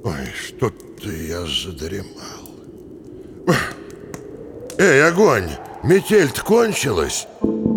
Ой, что-то я задремал. Эй, огонь! Метель-то кончилась?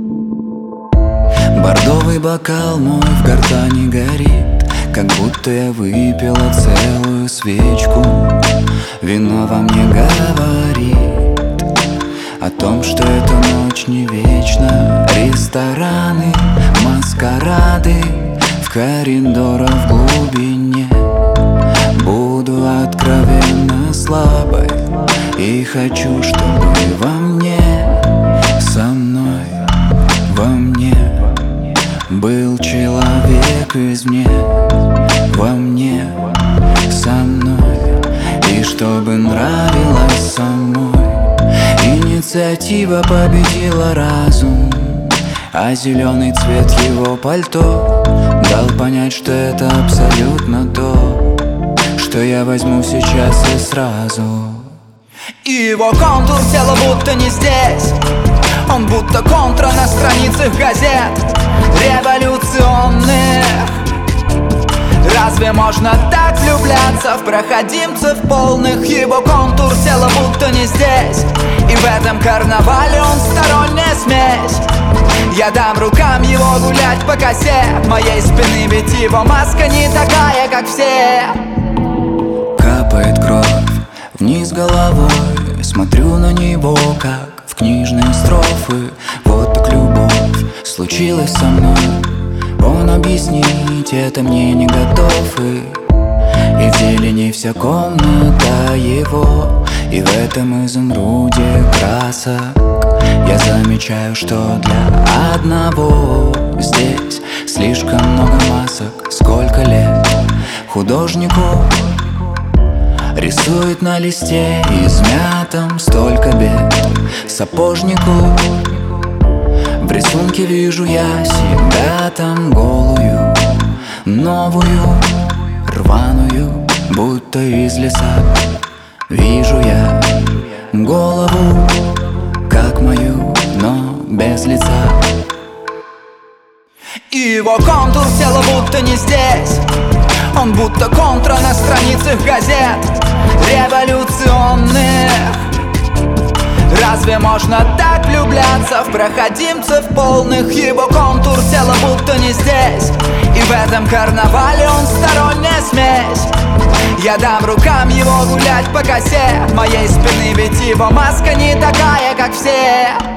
Бордовый бокал мой в гортани горит, как будто я выпила целую свечку. Вино во мне говорит о том, что эта ночь не вечна. Рестораны, маскарады в коридорах в глубине. Буду откровенно слабой и хочу, чтобы во мне, со мной, во мне был человек извне, во мне, со мной, и чтобы нравилось самой. Инициатива победила разум, а зеленый цвет его пальто дал понять, что это абсолютно то, что я возьму сейчас и сразу. И его контур тела будто не здесь, он будто контра на страницах газет революционных. Разве можно так влюбляться в проходимцев полных? Его контур тела будто не здесь, и в этом карнавале он сторонняя смесь. Я дам рукам его гулять по косе моей спины, ведь его маска не такая, как все. Капает кровь вниз головой, смотрю на него, как в книжные строфы. Вот так любовь случилась со мной, он объяснить это мне не готов. И в зелени вся комната его, и в этом изумруде красок я замечаю, что для одного здесь слишком много масок. Сколько лет художнику рисует на листе измятом, столько бед сапожнику. В рисунке вижу я себя там голую, новую, рваную, будто из леса. Вижу я голову, как мою, но без лица. И его контур тела будто не здесь, он будто контра на страницах газет революционных. Разве можно так влюбляться в проходимцев полных? Его контур тела будто не здесь, и в этом карнавале он сторонняя смесь. Я дам рукам его гулять по косе моей спины, ведь его маска не такая, как все.